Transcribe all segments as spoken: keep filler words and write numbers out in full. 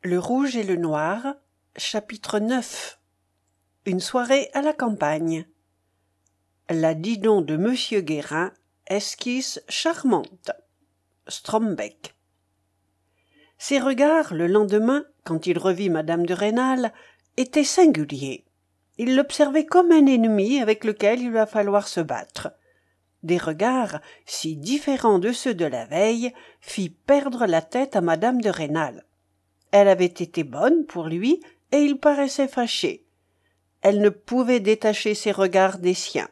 Le rouge et le noir, chapitre neuf. Une soirée à la campagne. La Didon de Monsieur Guérin, esquisse charmante. Strombeck. Ses regards, le lendemain, quand il revit madame de Rênal, étaient singuliers. Il l'observait comme un ennemi avec lequel il va falloir se battre. Des regards, si différents de ceux de la veille, fit perdre la tête à madame de Rênal. Elle avait été bonne pour lui, et il paraissait fâché. Elle ne pouvait détacher ses regards des siens.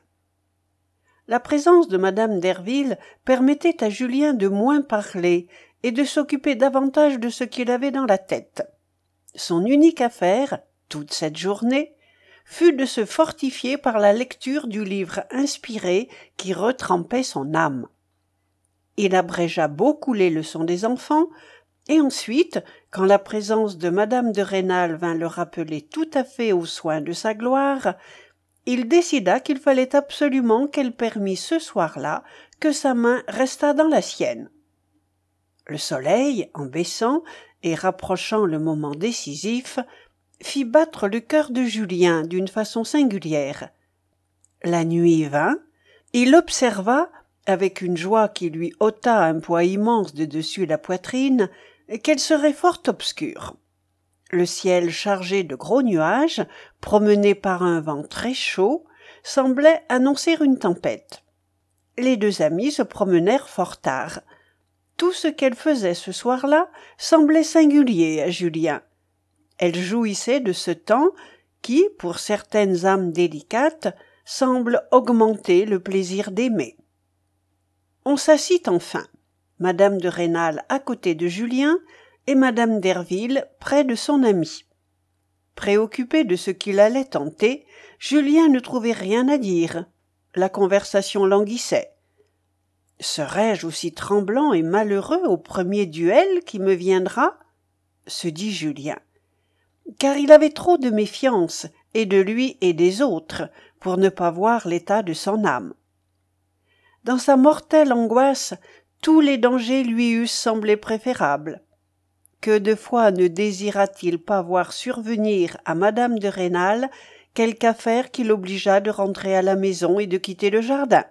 La présence de madame Derville permettait à Julien de moins parler et de s'occuper davantage de ce qu'il avait dans la tête. Son unique affaire, toute cette journée, fut de se fortifier par la lecture du livre inspiré qui retrempait son âme. Il abrégea beaucoup les leçons des enfants, et ensuite, quand la présence de madame de Rênal vint le rappeler tout à fait aux soins de sa gloire, il décida qu'il fallait absolument qu'elle permît ce soir-là que sa main restât dans la sienne. Le soleil, en baissant et rapprochant le moment décisif, fit battre le cœur de Julien d'une façon singulière. La nuit vint, il observa, avec une joie qui lui ôta un poids immense de dessus la poitrine, qu'elle serait fort obscure. Le ciel chargé de gros nuages, promené par un vent très chaud, semblait annoncer une tempête. Les deux amies se promenèrent fort tard. Tout ce qu'elle faisait ce soir-là semblait singulier à Julien. Elle jouissait de ce temps qui, pour certaines âmes délicates, semble augmenter le plaisir d'aimer. On s'assit enfin. Madame de Rênal à côté de Julien et madame Derville près de son ami. Préoccupé de ce qu'il allait tenter, Julien ne trouvait rien à dire. La conversation languissait. « Serais-je aussi tremblant et malheureux au premier duel qui me viendra ?» se dit Julien. Car il avait trop de méfiance, et de lui et des autres, pour ne pas voir l'état de son âme. Dans sa mortelle angoisse, tous les dangers lui eussent semblé préférables. Que de fois ne désira-t-il pas voir survenir à madame de Rênal quelque affaire qui l'obligeât de rentrer à la maison et de quitter le jardin?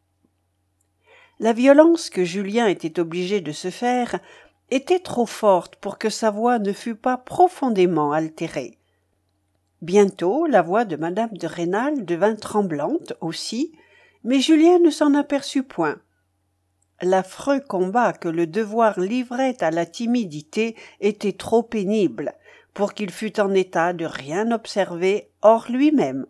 La violence que Julien était obligé de se faire était trop forte pour que sa voix ne fût pas profondément altérée. Bientôt la voix de madame de Rênal devint tremblante aussi, mais Julien ne s'en aperçut point. L'affreux combat que le devoir livrait à la timidité était trop pénible pour qu'il fût en état de rien observer hors lui-même.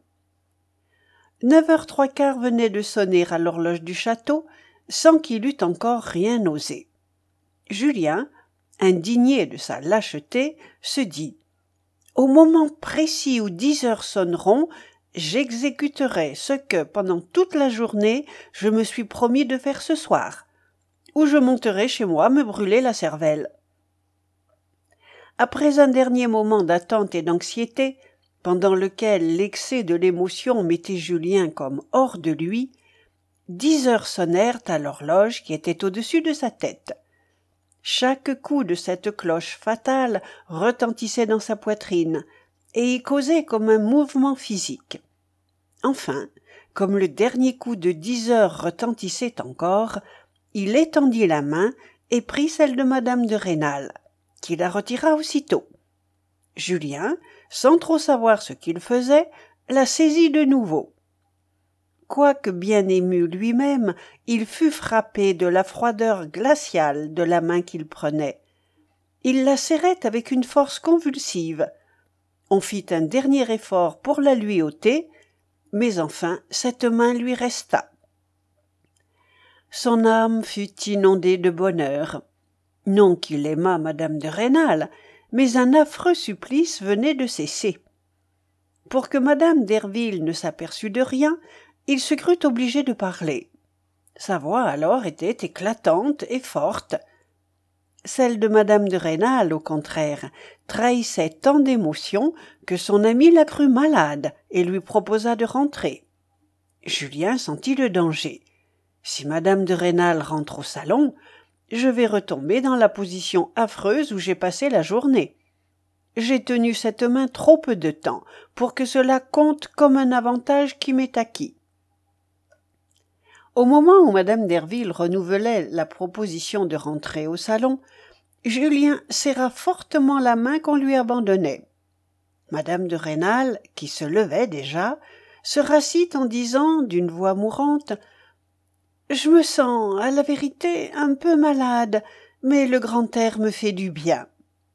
Neuf heures trois quarts venaient de sonner à l'horloge du château sans qu'il eût encore rien osé. Julien, indigné de sa lâcheté, se dit « Au moment précis où dix heures sonneront, j'exécuterai ce que, pendant toute la journée, je me suis promis de faire ce soir. Ou je monterai chez moi me brûler la cervelle. » Après un dernier moment d'attente et d'anxiété, pendant lequel l'excès de l'émotion mettait Julien comme hors de lui, dix heures sonnèrent à l'horloge qui était au-dessus de sa tête. Chaque coup de cette cloche fatale retentissait dans sa poitrine et y causait comme un mouvement physique. Enfin, comme le dernier coup de dix heures retentissait encore, il étendit la main et prit celle de madame de Rênal, qui la retira aussitôt. Julien, sans trop savoir ce qu'il faisait, la saisit de nouveau. Quoique bien ému lui-même, il fut frappé de la froideur glaciale de la main qu'il prenait. Il la serrait avec une force convulsive. On fit un dernier effort pour la lui ôter, mais enfin cette main lui resta. Son âme fut inondée de bonheur. Non qu'il aimât madame de Rênal, mais un affreux supplice venait de cesser. Pour que madame Derville ne s'aperçût de rien, il se crut obligé de parler. Sa voix alors était éclatante et forte. Celle de madame de Rênal, au contraire, trahissait tant d'émotion que son ami la crut malade et lui proposa de rentrer. Julien sentit le danger. Si madame de Rênal rentre au salon, je vais retomber dans la position affreuse où j'ai passé la journée. J'ai tenu cette main trop peu de temps pour que cela compte comme un avantage qui m'est acquis. » Au moment où madame Derville renouvelait la proposition de rentrer au salon, Julien serra fortement la main qu'on lui abandonnait. Madame de Rênal, qui se levait déjà, se rassit en disant d'une voix mourante « Je me sens, à la vérité, un peu malade, mais le grand air me fait du bien. »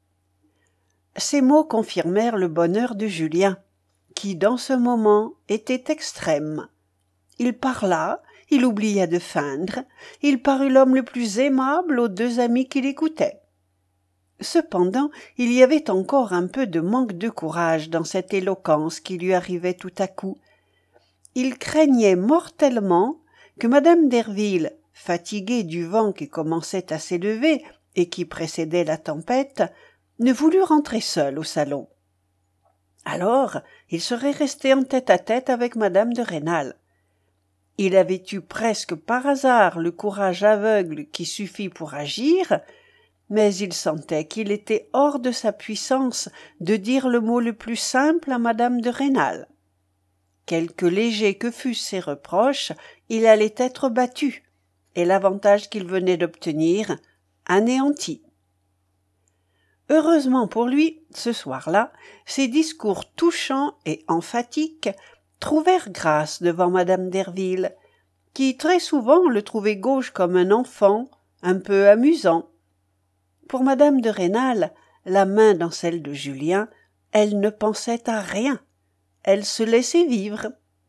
Ces mots confirmèrent le bonheur de Julien, qui, dans ce moment, était extrême. Il parla, il oublia de feindre, il parut l'homme le plus aimable aux deux amis qui l'écoutaient. Cependant, il y avait encore un peu de manque de courage dans cette éloquence qui lui arrivait tout à coup. Il craignait mortellement que madame Derville, fatiguée du vent qui commençait à s'élever et qui précédait la tempête, ne voulût rentrer seule au salon. Alors, il serait resté en tête-à-tête avec madame de Rênal. Il avait eu presque par hasard le courage aveugle qui suffit pour agir, mais il sentait qu'il était hors de sa puissance de dire le mot le plus simple à madame de Rênal. Quelque légers que fussent ses reproches, il allait être battu, et l'avantage qu'il venait d'obtenir, anéanti. Heureusement pour lui, ce soir-là, ses discours touchants et emphatiques trouvèrent grâce devant madame Derville, qui très souvent le trouvait gauche comme un enfant, un peu amusant. Pour madame de Rênal, la main dans celle de Julien, elle ne pensait à rien, elle se laissait vivre.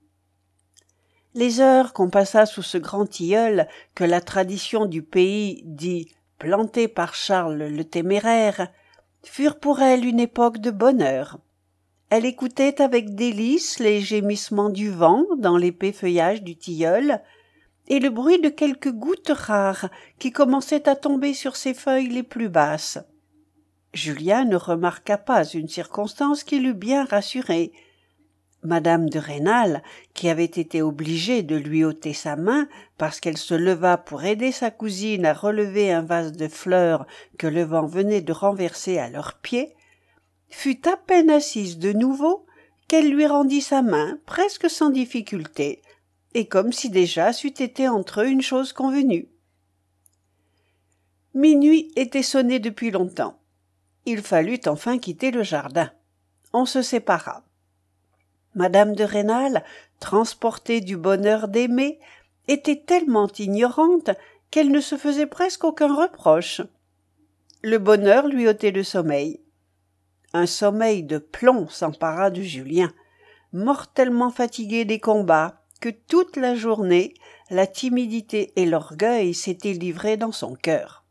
Les heures qu'on passa sous ce grand tilleul que la tradition du pays dit planté par Charles le Téméraire furent pour elle une époque de bonheur. Elle écoutait avec délice les gémissements du vent dans l'épais feuillage du tilleul et le bruit de quelques gouttes rares qui commençaient à tomber sur ses feuilles les plus basses. Julien ne remarqua pas une circonstance qui l'eût bien rassuré. Madame de Rênal, qui avait été obligée de lui ôter sa main parce qu'elle se leva pour aider sa cousine à relever un vase de fleurs que le vent venait de renverser à leurs pieds, fut à peine assise de nouveau qu'elle lui rendit sa main presque sans difficulté, et comme si déjà c'eût été entre eux une chose convenue. Minuit était sonné depuis longtemps. Il fallut enfin quitter le jardin. On se sépara. Madame de Rênal, transportée du bonheur d'aimer, était tellement ignorante qu'elle ne se faisait presque aucun reproche. Le bonheur lui ôtait le sommeil. Un sommeil de plomb s'empara de Julien, mortellement fatigué des combats que toute la journée la timidité et l'orgueil s'étaient livrés dans son cœur.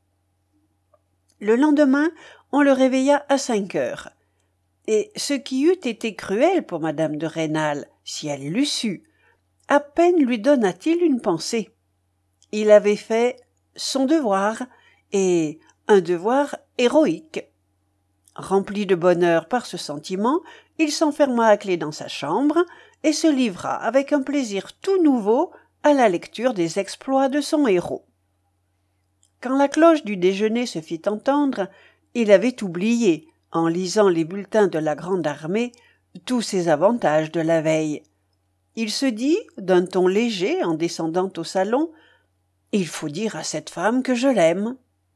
Le lendemain, on le réveilla à cinq heures. Et ce qui eût été cruel pour madame de Rênal, si elle l'eût su, à peine lui donna-t-il une pensée. Il avait fait son devoir, et un devoir héroïque. Rempli de bonheur par ce sentiment, il s'enferma à clé dans sa chambre et se livra avec un plaisir tout nouveau à la lecture des exploits de son héros. Quand la cloche du déjeuner se fit entendre, il avait oublié, en lisant les bulletins de la grande armée, tous ses avantages de la veille. Il se dit, d'un ton léger, en descendant au salon, « Il faut dire à cette femme que je l'aime. »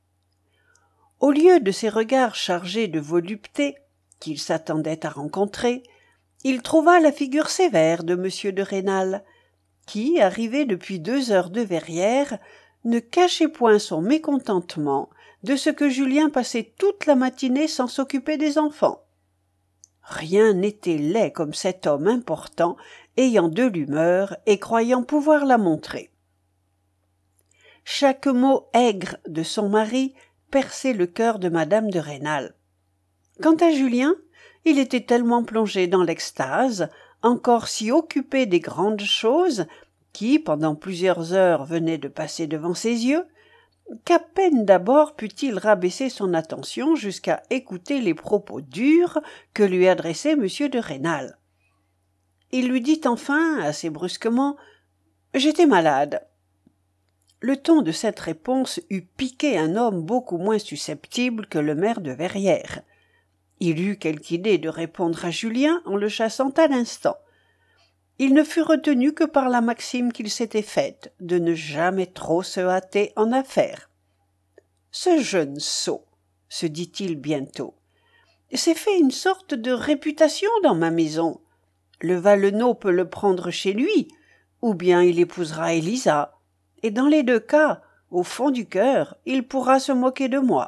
Au lieu de ces regards chargés de volupté qu'il s'attendait à rencontrer, il trouva la figure sévère de M. de Rênal, qui, arrivé depuis deux heures de Verrières, ne cachait point son mécontentement de ce que Julien passait toute la matinée sans s'occuper des enfants. Rien n'était laid comme cet homme important, ayant de l'humeur et croyant pouvoir la montrer. Chaque mot aigre de son mari perçait le cœur de madame de Rênal. Quant à Julien, il était tellement plongé dans l'extase, encore si occupé des grandes choses, qui, pendant plusieurs heures, venaient de passer devant ses yeux, qu'à peine d'abord put-il rabaisser son attention jusqu'à écouter les propos durs que lui adressait M. de Rênal. Il lui dit enfin, assez brusquement, « J'étais malade. » Le ton de cette réponse eût piqué un homme beaucoup moins susceptible que le maire de Verrières. Il eut quelque idée de répondre à Julien en le chassant à l'instant. Il ne fut retenu que par la maxime qu'il s'était faite de ne jamais trop se hâter en affaires. « Ce jeune sot, se dit-il bientôt, s'est fait une sorte de réputation dans ma maison. Le Valenod peut le prendre chez lui, ou bien il épousera Élisa, et dans les deux cas, au fond du cœur, il pourra se moquer de moi. »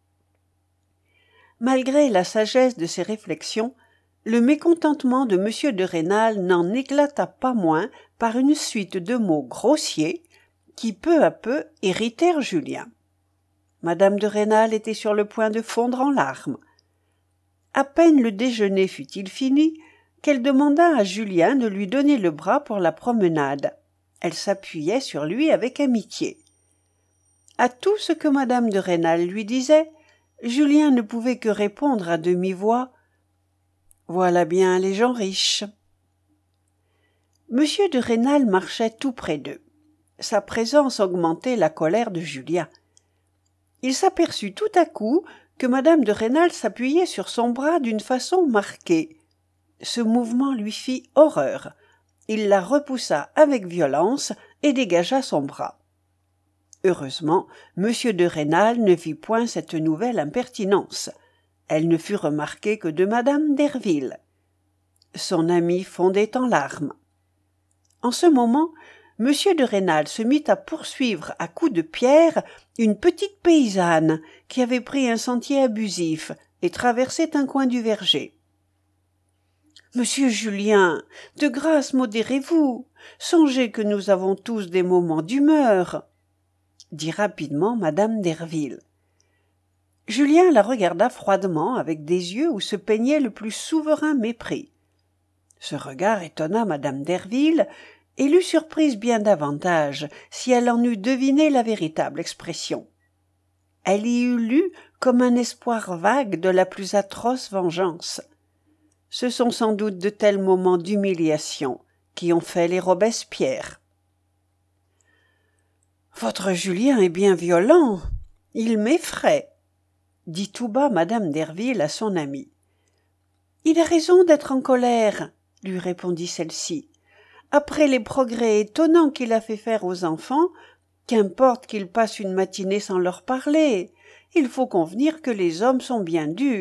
Malgré la sagesse de ses réflexions, le mécontentement de M. de Rênal n'en éclata pas moins par une suite de mots grossiers qui peu à peu irritèrent Julien. Madame de Rênal était sur le point de fondre en larmes. À peine le déjeuner fut-il fini qu'elle demanda à Julien de lui donner le bras pour la promenade. Elle s'appuyait sur lui avec amitié. À tout ce que madame de Rênal lui disait, Julien ne pouvait que répondre à demi-voix « Voilà bien les gens riches ». Monsieur de Rênal marchait tout près d'eux. Sa présence augmentait la colère de Julien. Il s'aperçut tout à coup que madame de Rênal s'appuyait sur son bras d'une façon marquée. Ce mouvement lui fit horreur. Il la repoussa avec violence et dégagea son bras. Heureusement, monsieur de Rênal ne vit point cette nouvelle impertinence. Elle ne fut remarquée que de madame Derville. Son ami fondait en larmes. En ce moment, monsieur de Rênal se mit à poursuivre à coups de pierre une petite paysanne qui avait pris un sentier abusif et traversait un coin du verger. « Monsieur Julien, de grâce modérez-vous, songez que nous avons tous des moments d'humeur » dit rapidement madame Derville. Julien la regarda froidement avec des yeux où se peignait le plus souverain mépris. Ce regard étonna madame Derville et l'eût surprise bien davantage si elle en eût deviné la véritable expression. Elle y eût lu comme un espoir vague de la plus atroce vengeance. Ce sont sans doute de tels moments d'humiliation qui ont fait les Robespierre. « Votre Julien est bien violent, il m'effraie, » dit tout bas madame Derville à son amie. « Il a raison d'être en colère, » lui répondit celle-ci. « Après les progrès étonnants qu'il a fait faire aux enfants, qu'importe qu'il passe une matinée sans leur parler, il faut convenir que les hommes sont bien durs. »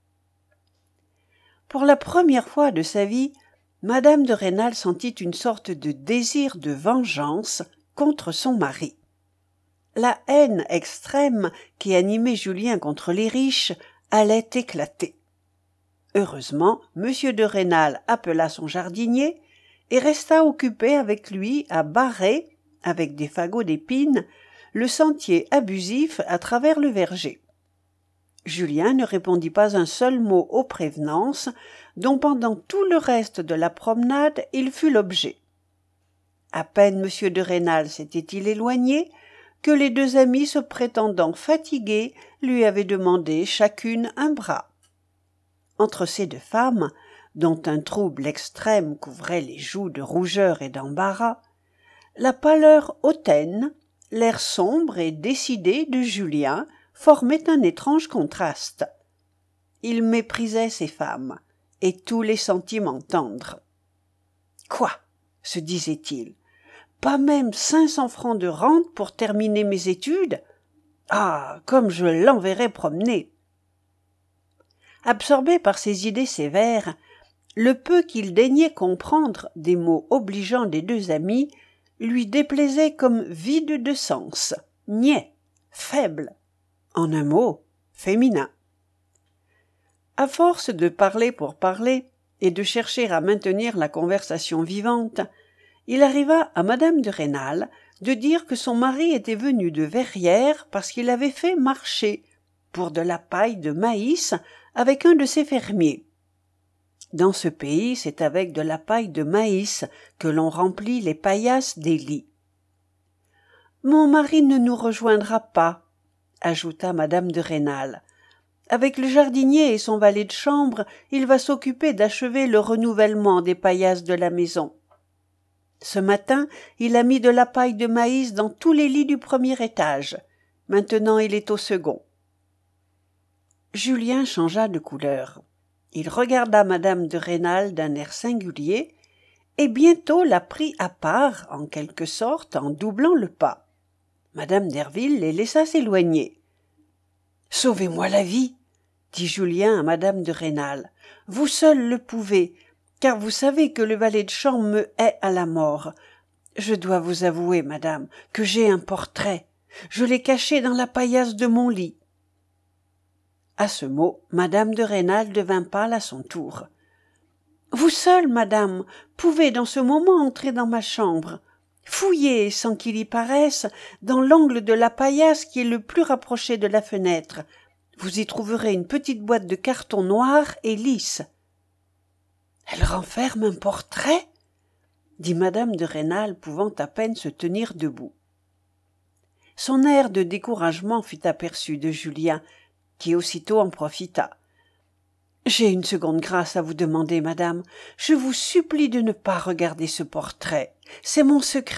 Pour la première fois de sa vie, madame de Rênal sentit une sorte de désir de vengeance contre son mari. La haine extrême qui animait Julien contre les riches allait éclater. Heureusement, monsieur de Rênal appela son jardinier et resta occupé avec lui à barrer, avec des fagots d'épines, le sentier abusif à travers le verger. Julien ne répondit pas un seul mot aux prévenances dont pendant tout le reste de la promenade il fut l'objet. À peine monsieur de Rênal s'était-il éloigné que les deux amies, se prétendant fatiguées, lui avaient demandé chacune un bras. Entre ces deux femmes, dont un trouble extrême couvrait les joues de rougeur et d'embarras, la pâleur hautaine, l'air sombre et décidé de Julien formait un étrange contraste. Il méprisait ces femmes et tous les sentiments tendres. « Quoi ?» se disait-il. « Pas même cinq cents francs de rente pour terminer mes études ? Ah, comme je l'enverrai promener !» Absorbé par ces idées sévères, le peu qu'il daignait comprendre des mots obligeants des deux amis lui déplaisait comme vide de sens, niais, faible, en un mot, féminin. À force de parler pour parler et de chercher à maintenir la conversation vivante, il arriva à madame de Rênal de dire que son mari était venu de Verrières parce qu'il avait fait marché pour de la paille de maïs avec un de ses fermiers. Dans ce pays, c'est avec de la paille de maïs que l'on remplit les paillasses des lits. « Mon mari ne nous rejoindra pas, » ajouta madame de Rênal. « Avec le jardinier et son valet de chambre, il va s'occuper d'achever le renouvellement des paillasses de la maison. Ce matin, il a mis de la paille de maïs dans tous les lits du premier étage. Maintenant, il est au second. » Julien changea de couleur. Il regarda madame de Rênal d'un air singulier, et bientôt la prit à part, en quelque sorte, en doublant le pas. Madame Derville les laissa s'éloigner. « Sauvez-moi la vie, dit Julien à madame de Rênal. Vous seule le pouvez, car vous savez que le valet de chambre me hait à la mort. Je dois vous avouer, madame, que j'ai un portrait. Je l'ai caché dans la paillasse de mon lit. » À ce mot, madame de Rênal devint pâle à son tour. « Vous seule, madame, pouvez dans ce moment entrer dans ma chambre. Fouillez, sans qu'il y paraisse, dans l'angle de la paillasse qui est le plus rapproché de la fenêtre. Vous y trouverez une petite boîte de carton noir et lisse. »« Elle renferme un portrait ?» dit madame de Rênal, pouvant à peine se tenir debout. Son air de découragement fut aperçu de Julien, qui aussitôt en profita. « J'ai une seconde grâce à vous demander, madame. Je vous supplie de ne pas regarder ce portrait. C'est mon secret. »«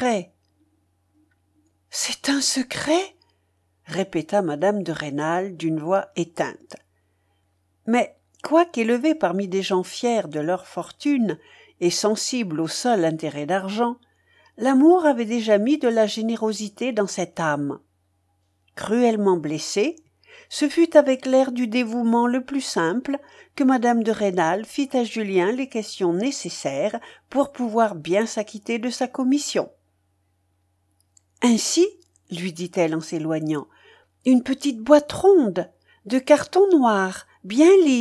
C'est un secret ?» répéta madame de Rênal d'une voix éteinte. Mais, quoiqu'élevée parmi des gens fiers de leur fortune et sensibles au seul intérêt d'argent, l'amour avait déjà mis de la générosité dans cette âme. Cruellement blessée, ce fut avec l'air du dévouement le plus simple que madame de Rênal fit à Julien les questions nécessaires pour pouvoir bien s'acquitter de sa commission. « Ainsi, lui dit-elle en s'éloignant, une petite boîte ronde, de carton noir, bien lisse. »«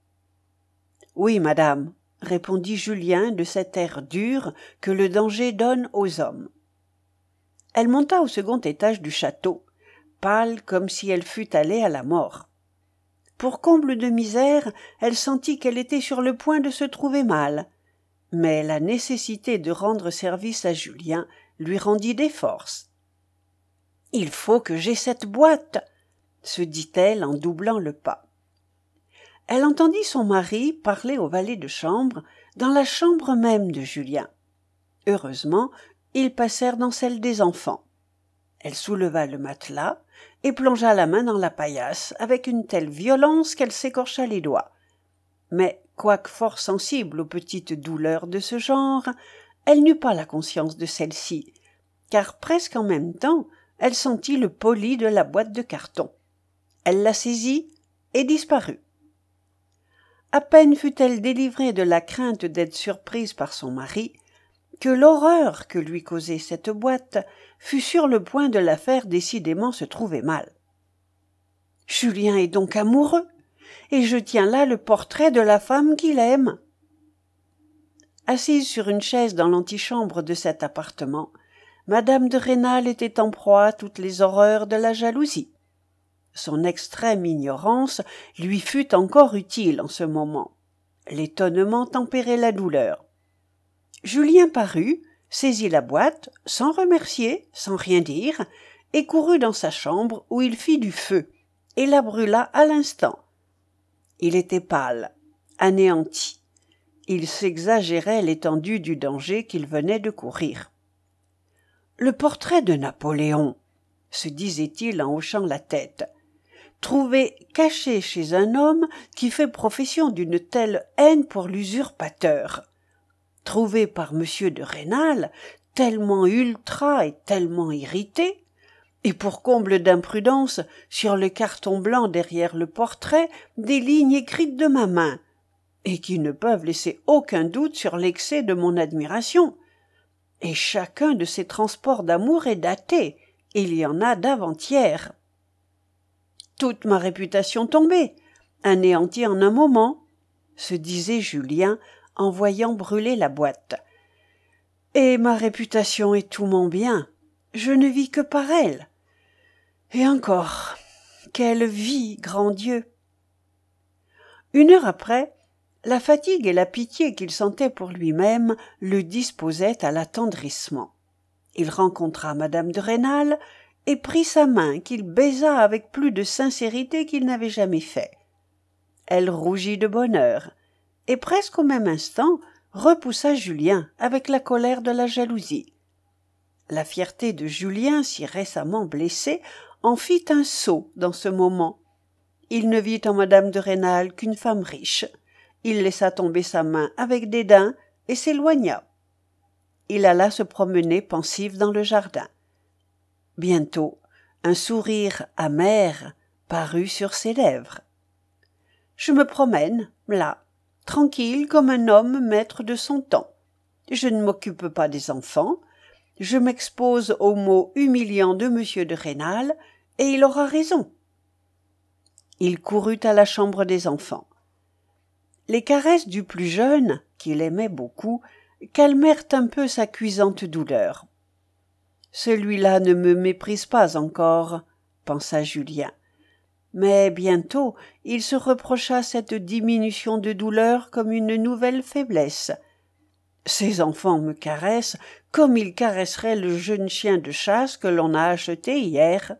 Oui, madame, » répondit Julien de cet air dur que le danger donne aux hommes. Elle monta au second étage du château, pâle comme si elle fût allée à la mort. Pour comble de misère, elle sentit qu'elle était sur le point de se trouver mal, mais la nécessité de rendre service à Julien lui rendit des forces. « Il faut que j'aie cette boîte !» se dit-elle en doublant le pas. Elle entendit son mari parler au valet de chambre dans la chambre même de Julien. Heureusement, ils passèrent dans celle des enfants. Elle souleva le matelas et plongea la main dans la paillasse avec une telle violence qu'elle s'écorcha les doigts. Mais, quoique fort sensible aux petites douleurs de ce genre, elle n'eut pas la conscience de celle-ci, car presque en même temps, elle sentit le poli de la boîte de carton. Elle la saisit et disparut. À peine fut-elle délivrée de la crainte d'être surprise par son mari, que l'horreur que lui causait cette boîte fut sur le point de la faire décidément se trouver mal. Julien est donc amoureux, et je tiens là le portrait de la femme qu'il aime. Assise sur une chaise dans l'antichambre de cet appartement, madame de Rênal était en proie à toutes les horreurs de la jalousie. Son extrême ignorance lui fut encore utile en ce moment. L'étonnement tempérait la douleur. Julien parut, saisit la boîte, sans remercier, sans rien dire, et courut dans sa chambre où il fit du feu, et la brûla à l'instant. Il était pâle, anéanti. Il s'exagérait l'étendue du danger qu'il venait de courir. « Le portrait de Napoléon, » se disait-il en hochant la tête, « trouvé caché chez un homme qui fait profession d'une telle haine pour l'usurpateur. Trouvé par monsieur de Rênal, tellement ultra et tellement irrité, et pour comble d'imprudence, sur le carton blanc derrière le portrait, des lignes écrites de ma main, et qui ne peuvent laisser aucun doute sur l'excès de mon admiration. Et chacun de ces transports d'amour est daté, il y en a d'avant-hier. Toute ma réputation tombée, anéantie en un moment, se disait Julien en voyant brûler la boîte. Et ma réputation est tout mon bien, je ne vis que par elle. Et encore, quelle vie, grand Dieu! Une heure après, la fatigue et la pitié qu'il sentait pour lui-même le disposaient à l'attendrissement. Il rencontra madame de Rênal et prit sa main qu'il baisa avec plus de sincérité qu'il n'avait jamais fait. Elle rougit de bonheur, et presque au même instant repoussa Julien avec la colère de la jalousie. La fierté de Julien, si récemment blessée, en fit un sot dans ce moment. Il ne vit en madame de Rênal qu'une femme riche. Il laissa tomber sa main avec dédain et s'éloigna. Il alla se promener pensif dans le jardin. Bientôt, un sourire amer parut sur ses lèvres. « Je me promène, là, tranquille comme un homme maître de son temps. Je ne m'occupe pas des enfants, je m'expose aux mots humiliants de monsieur de Rênal, et il aura raison. » Il courut à la chambre des enfants. Les caresses du plus jeune, qu'il aimait beaucoup, calmèrent un peu sa cuisante douleur. « Celui-là ne me méprise pas encore, » pensa Julien. Mais bientôt il se reprocha cette diminution de douleur comme une nouvelle faiblesse. Ces enfants me caressent comme ils caresseraient le jeune chien de chasse que l'on a acheté hier.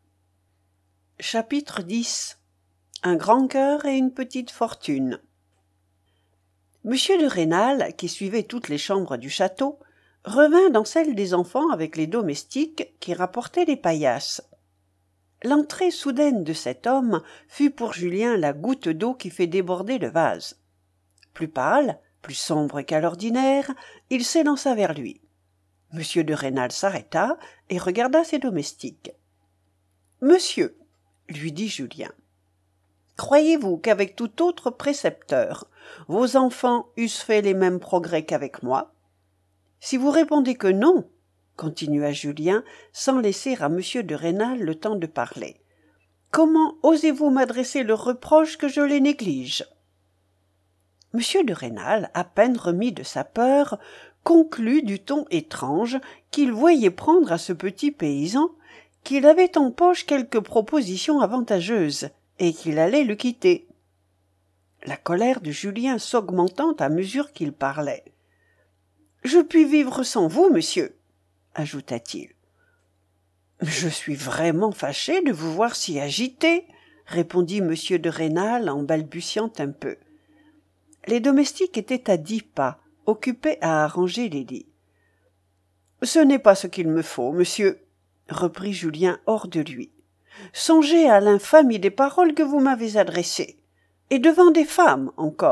Chapitre dix. Un grand cœur et une petite fortune. Monsieur de Rênal, qui suivait toutes les chambres du château, revint dans celle des enfants avec les domestiques qui rapportaient les paillasses. L'entrée soudaine de cet homme fut pour Julien la goutte d'eau qui fait déborder le vase. Plus pâle, plus sombre qu'à l'ordinaire, il s'élança vers lui. Monsieur de Rênal s'arrêta et regarda ses domestiques. « Monsieur, » lui dit Julien, « croyez-vous qu'avec tout autre précepteur, vos enfants eussent fait les mêmes progrès qu'avec moi? Si vous répondez que non, continua Julien, sans laisser à monsieur de Rênal le temps de parler, comment osez-vous m'adresser le reproche que je les néglige? Monsieur de Rênal, à peine remis de sa peur, conclut du ton étrange qu'il voyait prendre à ce petit paysan qu'il avait en poche quelques propositions avantageuses et qu'il allait le quitter. La colère de Julien s'augmentant à mesure qu'il parlait. « Je puis vivre sans vous, monsieur, » ajouta-t-il. « Je suis vraiment fâché de vous voir si agité, » répondit monsieur de Rênal en balbutiant un peu. Les domestiques étaient à dix pas, occupés à arranger les lits. « Ce n'est pas ce qu'il me faut, monsieur, » reprit Julien hors de lui. « Songez à l'infamie des paroles que vous m'avez adressées, et devant des femmes encore. »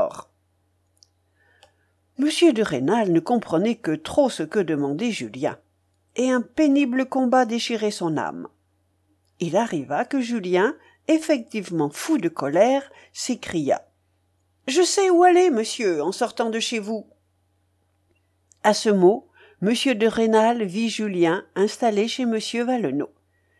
Monsieur de Rênal ne comprenait que trop ce que demandait Julien, et un pénible combat déchirait son âme. Il arriva que Julien, effectivement fou de colère, s'écria « Je sais où aller, monsieur, en sortant de chez vous. » À ce mot, monsieur de Rênal vit Julien installé chez monsieur Valenod.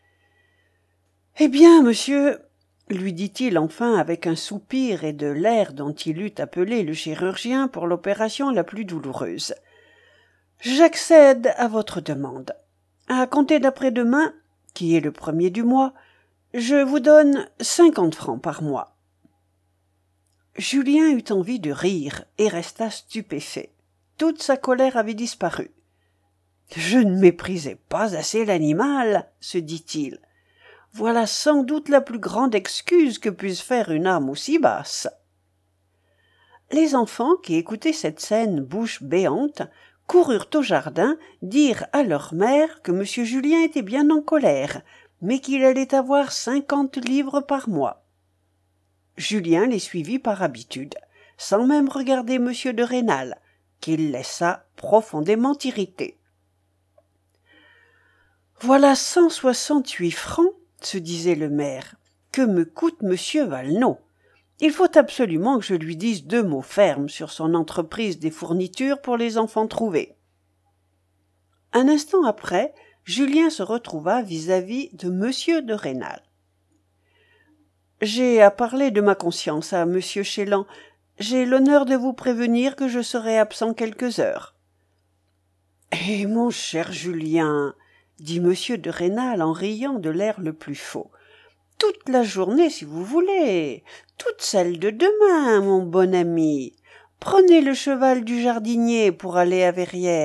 « Eh bien, monsieur, » lui dit-il enfin avec un soupir et de l'air dont il eût appelé le chirurgien pour l'opération la plus douloureuse, « j'accède à votre demande. À compter d'après-demain, qui est le premier du mois, je vous donne cinquante francs par mois. » Julien eut envie de rire et resta stupéfait. Toute sa colère avait disparu. « Je ne méprisais pas assez l'animal, » se dit-il. « Voilà sans doute la plus grande excuse que puisse faire une âme aussi basse. » Les enfants, qui écoutaient cette scène bouche béante, coururent au jardin dire à leur mère que monsieur Julien était bien en colère, mais qu'il allait avoir cinquante livres par mois. Julien les suivit par habitude, sans même regarder monsieur de Rênal, qu'il laissa profondément irrité. « Voilà cent soixante-huit francs, » se disait le maire, « que me coûte monsieur Valenod. Il faut absolument que je lui dise deux mots fermes sur son entreprise des fournitures pour les enfants trouvés. » Un instant après, Julien se retrouva vis-à-vis de monsieur de Rênal. « J'ai à parler de ma conscience à monsieur Chélan. J'ai l'honneur de vous prévenir que je serai absent quelques heures. »« Eh, mon cher Julien, » dit monsieur de Rênal en riant de l'air le plus faux, « toute la journée si vous voulez, toute celle de demain, mon bon ami. Prenez le cheval du jardinier pour aller à Verrières. »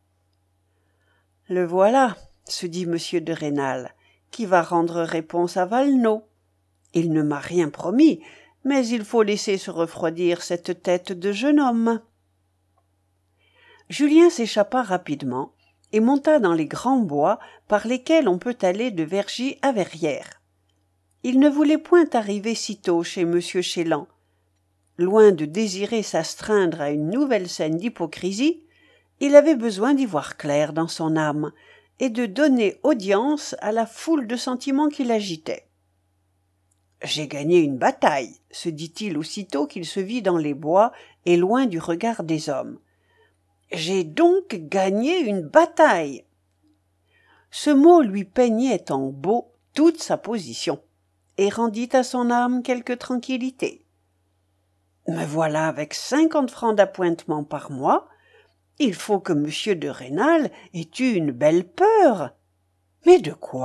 « Le voilà, » se dit monsieur de Rênal, « qui va rendre réponse à Valenod. Il ne m'a rien promis, mais il faut laisser se refroidir cette tête de jeune homme. » Julien s'échappa rapidement et monta dans les grands bois par lesquels on peut aller de Vergy à Verrières. Il ne voulait point arriver sitôt chez M. Chélan. Loin de désirer s'astreindre à une nouvelle scène d'hypocrisie, il avait besoin d'y voir clair dans son âme et de donner audience à la foule de sentiments qui l'agitaient. « J'ai gagné une bataille, » se dit-il aussitôt qu'il se vit dans les bois et loin du regard des hommes. « J'ai donc gagné une bataille !» Ce mot lui peignait en beau toute sa position et rendit à son âme quelque tranquillité. « Me voilà avec cinquante francs d'appointements par mois. Il faut que M. de Rênal ait eu une belle peur. Mais de quoi ?»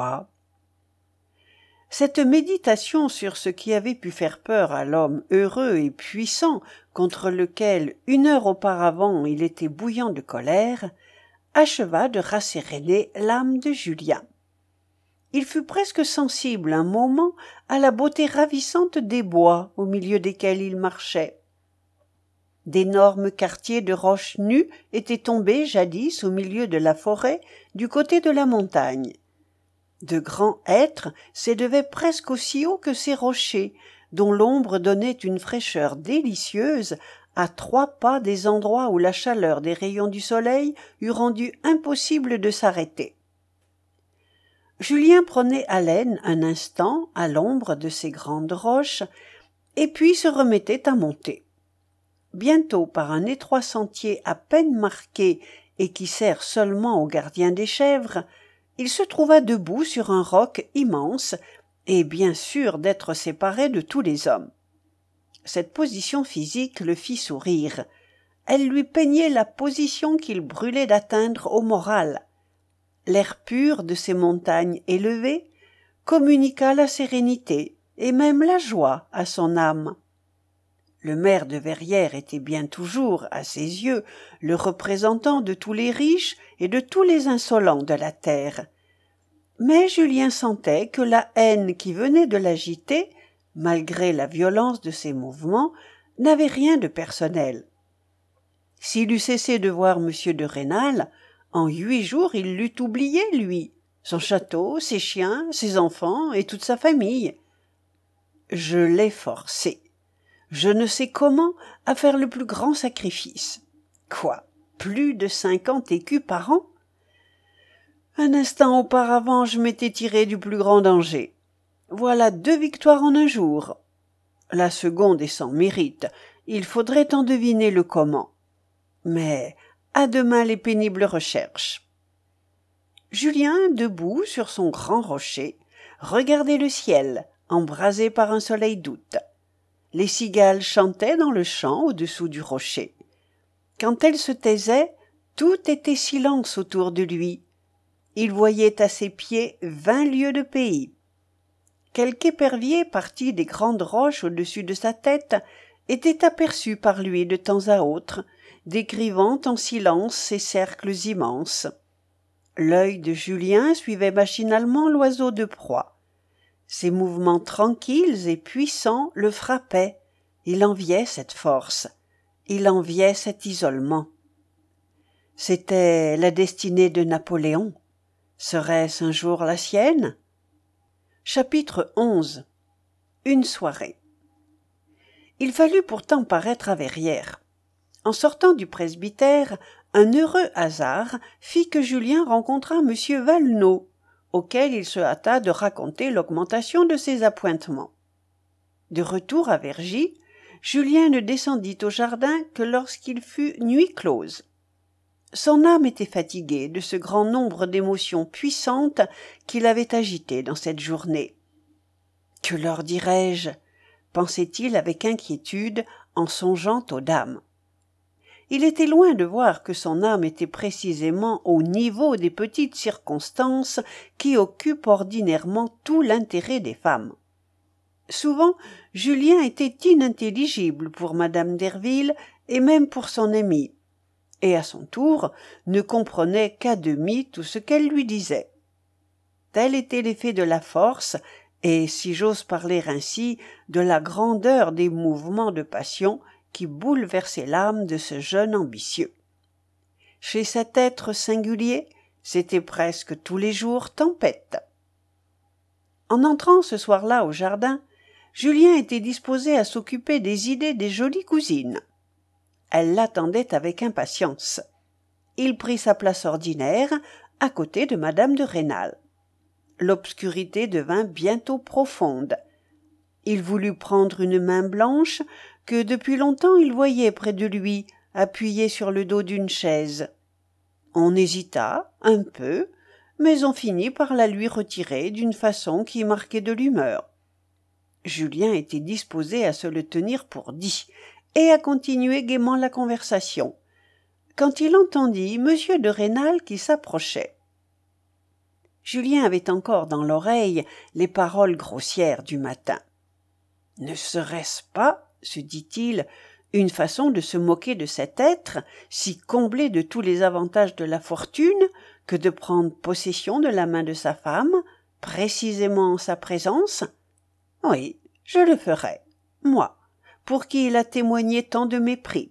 Cette méditation sur ce qui avait pu faire peur à l'homme heureux et puissant contre lequel, une heure auparavant, il était bouillant de colère, acheva de rasséréner l'âme de Julien. Il fut presque sensible un moment à la beauté ravissante des bois au milieu desquels il marchait. D'énormes quartiers de roches nues étaient tombés jadis au milieu de la forêt du côté de la montagne. De grands hêtres s'élevaient presque aussi haut que ces rochers, dont l'ombre donnait une fraîcheur délicieuse à trois pas des endroits où la chaleur des rayons du soleil eût rendu impossible de s'arrêter. Julien prenait haleine un instant à l'ombre de ces grandes roches, et puis se remettait à monter. Bientôt, par un étroit sentier à peine marqué et qui sert seulement aux gardiens des chèvres, il se trouva debout sur un roc immense et bien sûr d'être séparé de tous les hommes. Cette position physique le fit sourire. Elle lui peignait la position qu'il brûlait d'atteindre au moral. L'air pur de ces montagnes élevées communiqua la sérénité et même la joie à son âme. Le maire de Verrières était bien toujours, à ses yeux, le représentant de tous les riches et de tous les insolents de la terre. Mais Julien sentait que la haine qui venait de l'agiter, malgré la violence de ses mouvements, n'avait rien de personnel. S'il eût cessé de voir M. de Rênal, en huit jours il l'eût oublié, lui, son château, ses chiens, ses enfants et toute sa famille. « Je l'ai forcé. Je ne sais comment, à faire le plus grand sacrifice. Quoi, plus de cinquante écus par an? Un instant auparavant, je m'étais tiré du plus grand danger. Voilà deux victoires en un jour. La seconde est sans mérite. Il faudrait en deviner le comment. Mais à demain les pénibles recherches. » Julien, debout sur son grand rocher, regardait le ciel, embrasé par un soleil d'août. Les cigales chantaient dans le champ au-dessous du rocher. Quand elles se taisaient, tout était silence autour de lui. Il voyait à ses pieds vingt lieues de pays. Quelque épervier parti des grandes roches au-dessus de sa tête était aperçu par lui de temps à autre, décrivant en silence ces cercles immenses. L'œil de Julien suivait machinalement l'oiseau de proie. Ses mouvements tranquilles et puissants le frappaient. Il enviait cette force. Il enviait cet isolement. C'était la destinée de Napoléon. Serait-ce un jour la sienne? Chapitre onze. Une soirée. Il fallut pourtant paraître à Verrières. En sortant du presbytère, un heureux hasard fit que Julien rencontra M. Valenod, auquel il se hâta de raconter l'augmentation de ses appointements. De retour à Vergy, Julien ne descendit au jardin que lorsqu'il fut nuit close. Son âme était fatiguée de ce grand nombre d'émotions puissantes qui l'avaient agité dans cette journée. « Que leur dirais-je » pensait-il avec inquiétude en songeant aux dames. Il était loin de voir que son âme était précisément au niveau des petites circonstances qui occupent ordinairement tout l'intérêt des femmes. Souvent, Julien était inintelligible pour madame Derville et même pour son amie, et à son tour ne comprenait qu'à demi tout ce qu'elle lui disait. Tel était l'effet de la force et, si j'ose parler ainsi, de la grandeur des mouvements de passion qui bouleversait l'âme de ce jeune ambitieux. Chez cet être singulier, c'était presque tous les jours tempête. En entrant ce soir-là au jardin, Julien était disposé à s'occuper des idées des jolies cousines. Elles l'attendaient avec impatience. Il prit sa place ordinaire, à côté de madame de Rênal. L'obscurité devint bientôt profonde. Il voulut prendre une main blanche que depuis longtemps il voyait près de lui, appuyée sur le dos d'une chaise. On hésita un peu, mais on finit par la lui retirer d'une façon qui marquait de l'humeur. Julien était disposé à se le tenir pour dit et à continuer gaiement la conversation, quand il entendit monsieur de Rênal qui s'approchait. Julien avait encore dans l'oreille les paroles grossières du matin. Ne serait-ce pas, se dit-il, une façon de se moquer de cet être, si comblé de tous les avantages de la fortune, que de prendre possession de la main de sa femme, précisément en sa présence? Oui, je le ferai, moi, pour qui il a témoigné tant de mépris.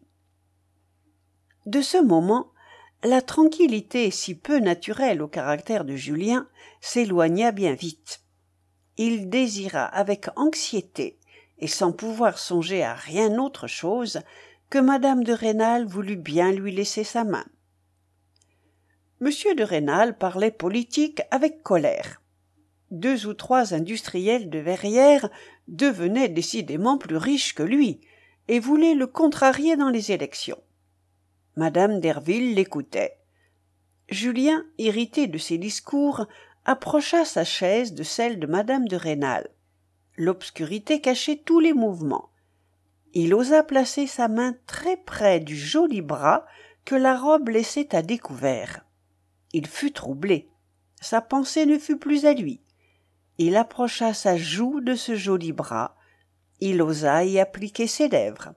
De ce moment, la tranquillité si peu naturelle au caractère de Julien s'éloigna bien vite. Il désira avec anxiété, et sans pouvoir songer à rien autre chose, que madame de Rênal voulût bien lui laisser sa main. Monsieur de Rênal parlait politique avec colère. Deux ou trois industriels de Verrières devenaient décidément plus riches que lui, et voulaient le contrarier dans les élections. Madame Derville l'écoutait. Julien, irrité de ces discours, approcha sa chaise de celle de madame de Rênal. L'obscurité cachait tous les mouvements. Il osa placer sa main très près du joli bras que la robe laissait à découvert. Il fut troublé. Sa pensée ne fut plus à lui. Il approcha sa joue de ce joli bras. Il osa y appliquer ses lèvres.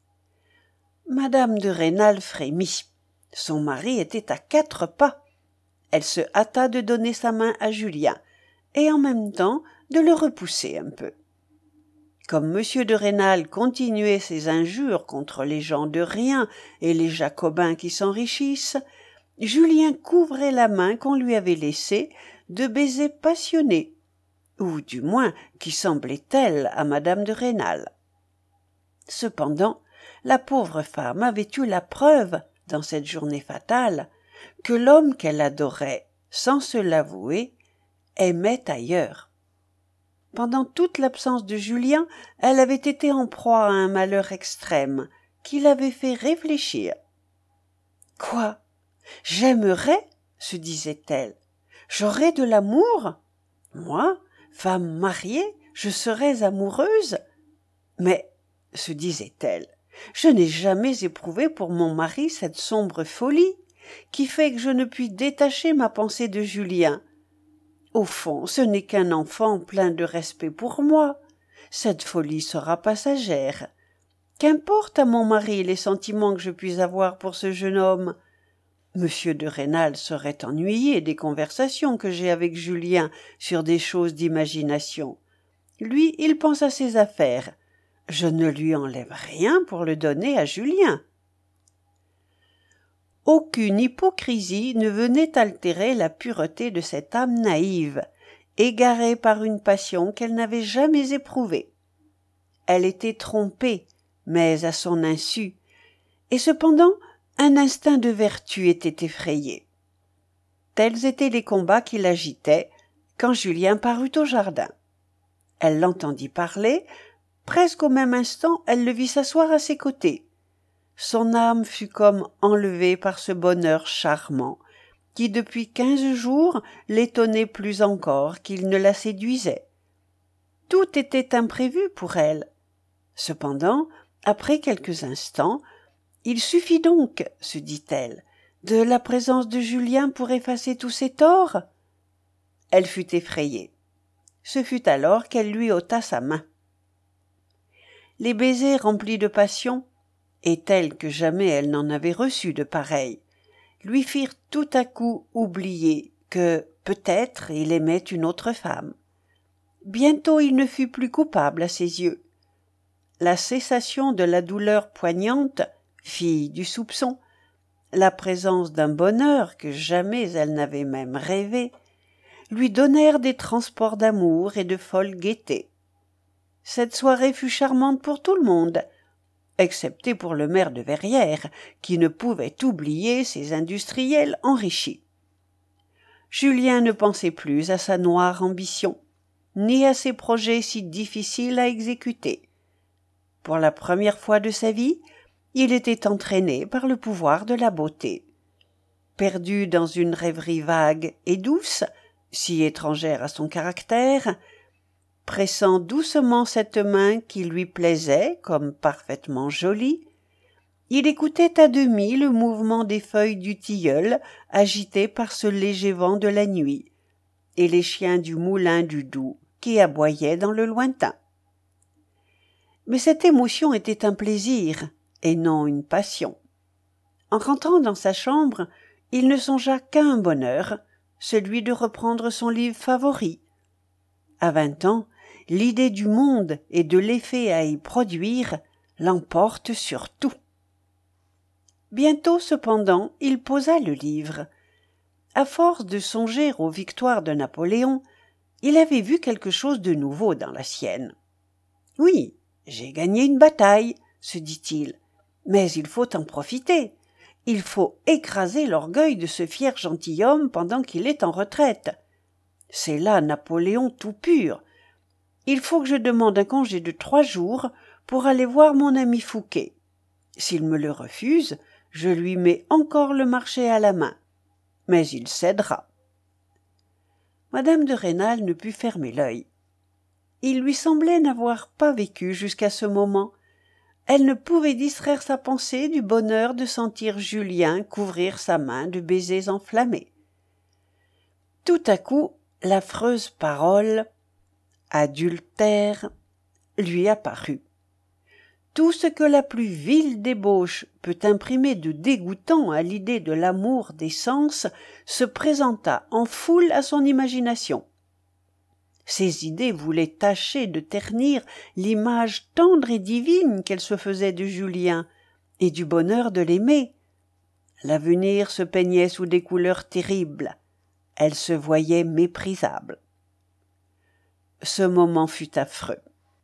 Madame de Rênal frémit. Son mari était à quatre pas. Elle se hâta de donner sa main à Julien, et en même temps de le repousser un peu. Comme monsieur de Rênal continuait ses injures contre les gens de rien et les jacobins qui s'enrichissent, Julien couvrait la main qu'on lui avait laissée de baisers passionnés, ou du moins qui semblaient tels à madame de Rênal. Cependant, la pauvre femme avait eu la preuve, dans cette journée fatale, que l'homme qu'elle adorait, sans se l'avouer, aimait ailleurs. Pendant toute l'absence de Julien, elle avait été en proie à un malheur extrême, qui l'avait fait réfléchir. « Quoi? J'aimerais, se disait-elle, j'aurais de l'amour? Moi, femme mariée, je serais amoureuse? Mais, se disait-elle, je n'ai jamais éprouvé pour mon mari cette sombre folie qui fait que je ne puis détacher ma pensée de Julien. Au fond, ce n'est qu'un enfant plein de respect pour moi. Cette folie sera passagère. Qu'importe à mon mari les sentiments que je puis avoir pour ce jeune homme. Monsieur de Rênal serait ennuyé des conversations que j'ai avec Julien sur des choses d'imagination. Lui, il pense à ses affaires. Je ne lui enlève rien pour le donner à Julien. » Aucune hypocrisie ne venait altérer la pureté de cette âme naïve, égarée par une passion qu'elle n'avait jamais éprouvée. Elle était trompée, mais à son insu, et cependant un instinct de vertu était effrayé. Tels étaient les combats qui l'agitaient quand Julien parut au jardin. Elle l'entendit parler, presque au même instant elle le vit s'asseoir à ses côtés. Son âme fut comme enlevée par ce bonheur charmant, qui depuis quinze jours l'étonnait plus encore qu'il ne la séduisait. Tout était imprévu pour elle. Cependant, après quelques instants, il suffit donc, se dit-elle, de la présence de Julien pour effacer tous ses torts. Elle fut effrayée. Ce fut alors qu'elle lui ôta sa main. Les baisers remplis de passion, et tels que jamais elle n'en avait reçu de pareils, lui firent tout à coup oublier que, peut-être, il aimait une autre femme. Bientôt il ne fut plus coupable à ses yeux. La cessation de la douleur poignante, fille du soupçon, la présence d'un bonheur que jamais elle n'avait même rêvé, lui donnèrent des transports d'amour et de folle gaieté. Cette soirée fut charmante pour tout le monde, excepté pour le maire de Verrières, qui ne pouvait oublier ses industriels enrichis. Julien ne pensait plus à sa noire ambition, ni à ses projets si difficiles à exécuter. Pour la première fois de sa vie, il était entraîné par le pouvoir de la beauté. Perdu dans une rêverie vague et douce, si étrangère à son caractère, pressant doucement cette main qui lui plaisait comme parfaitement jolie, il écoutait à demi le mouvement des feuilles du tilleul agité par ce léger vent de la nuit, et les chiens du moulin du Doubs qui aboyaient dans le lointain. Mais cette émotion était un plaisir, et non une passion. En rentrant dans sa chambre, il ne songea qu'à un bonheur, celui de reprendre son livre favori. À vingt ans, l'idée du monde et de l'effet à y produire l'emporte sur tout. Bientôt, cependant, il posa le livre. À force de songer aux victoires de Napoléon, il avait vu quelque chose de nouveau dans la sienne. « Oui, j'ai gagné une bataille, se dit-il, mais il faut en profiter. Il faut écraser l'orgueil de ce fier gentilhomme pendant qu'il est en retraite. C'est là Napoléon tout pur. Il faut que je demande un congé de trois jours pour aller voir mon ami Fouqué. S'il me le refuse, je lui mets encore le marché à la main. Mais il cédera. » Madame de Rênal ne put fermer l'œil. Il lui semblait n'avoir pas vécu jusqu'à ce moment. Elle ne pouvait distraire sa pensée du bonheur de sentir Julien couvrir sa main de baisers enflammés. Tout à coup, l'affreuse parole « adultère » lui apparut. Tout ce que la plus vile débauche peut imprimer de dégoûtant à l'idée de l'amour des sens se présenta en foule à son imagination. Ces idées voulaient tâcher de ternir l'image tendre et divine qu'elle se faisait de Julien et du bonheur de l'aimer. L'avenir se peignait sous des couleurs terribles. Elle se voyait méprisable. Ce moment fut affreux.